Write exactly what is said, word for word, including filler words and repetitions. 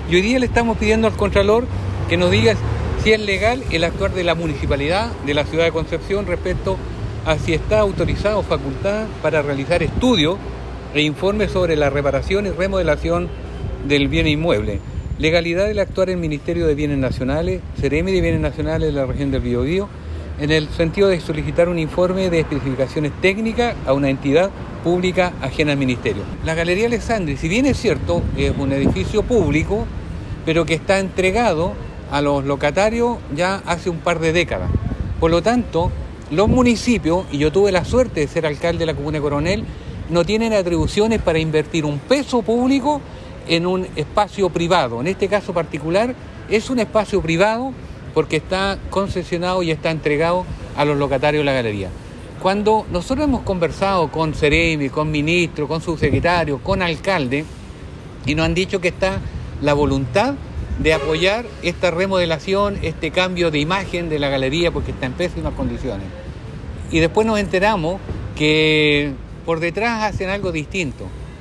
Y hoy día le estamos pidiendo al Contralor que nos diga si es legal el actuar de la municipalidad de la ciudad de Concepción respecto a si está autorizado o facultad para realizar estudios e informes sobre la reparación y remodelación del bien inmueble. Legalidad del actuar el Ministerio de Bienes Nacionales, Seremi de Bienes Nacionales de la región del Biobío, en el sentido de solicitar un informe de especificaciones técnicas a una entidad pública ajena al Ministerio. La Galería Alessandri, si bien es cierto, es un edificio público, pero que está entregado a los locatarios ya hace un par de décadas. Por lo tanto, los municipios, y yo tuve la suerte de ser alcalde de la comuna de Coronel, no tienen atribuciones para invertir un peso público en un espacio privado. En este caso particular, es un espacio privado porque está concesionado y está entregado a los locatarios de la galería. Cuando nosotros hemos conversado con Seremi, con ministros, con subsecretarios, con alcalde, y nos han dicho que está la voluntad de apoyar esta remodelación, este cambio de imagen de la galería porque está en pésimas condiciones. Y después nos enteramos que por detrás hacen algo distinto.